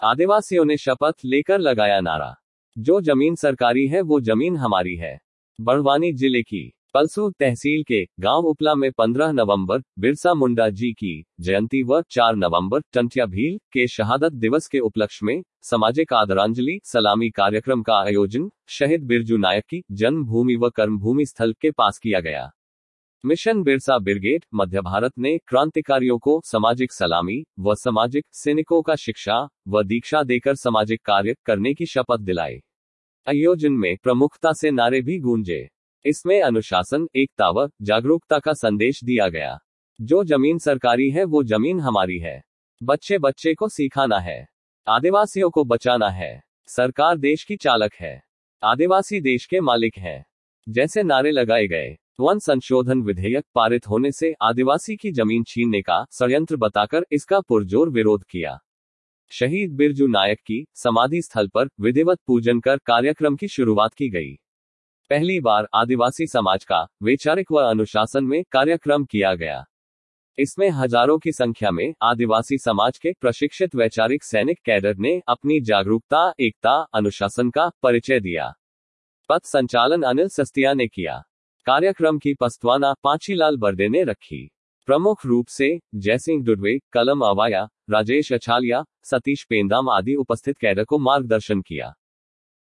आदिवासियों ने शपथ लेकर लगाया नारा, जो जमीन सरकारी है वो जमीन हमारी है। बड़वानी जिले की पलसूर तहसील के गांव उपला में 15 नवंबर बिरसा मुंडा जी की जयंती व 4 नवंबर टंटिया भील के शहादत दिवस के उपलक्ष्य में सामाजिक आदरांजलि सलामी कार्यक्रम का आयोजन शहीद बिरजू नायक की जन्मभूमि व कर्मभूमि स्थल के पास किया गया। मिशन बिरसा ब्रिगेड मध्य भारत ने क्रांतिकारियों को सामाजिक सलामी व सामाजिक सैनिकों का शिक्षा व दीक्षा देकर सामाजिक कार्य करने की शपथ दिलाई। आयोजन में प्रमुखता से नारे भी गूंजे। इसमें अनुशासन, एकता व जागरूकता का संदेश दिया गया। जो जमीन सरकारी है वो जमीन हमारी है। बच्चे बच्चे को सिखाना है, आदिवासियों को बचाना है। सरकार देश की चालक है, आदिवासी देश के मालिक हैं। जैसे नारे लगाए गए। वन संशोधन विधेयक पारित होने से आदिवासी की जमीन छीनने का षड्यंत्र बताकर इसका पुरजोर विरोध किया। शहीद बिरजू नायक की समाधि स्थल पर विधिवत पूजन कर कार्यक्रम की शुरुआत की गई। पहली बार आदिवासी समाज का वैचारिक व अनुशासन में कार्यक्रम किया गया। इसमें हजारों की संख्या में आदिवासी समाज के प्रशिक्षित वैचारिक सैनिक कैडर ने अपनी जागरूकता, एकता, अनुशासन का परिचय दिया। पथ संचालन अनिल सस्तिया ने किया। कार्यक्रम की पस्तवाना पांचीलाल बर्दे ने रखी। प्रमुख रूप से जयसिंह दुर्वे, कलम अवाया, राजेश अछालिया, सतीश पेंदाम आदि उपस्थित कैडर को मार्गदर्शन किया।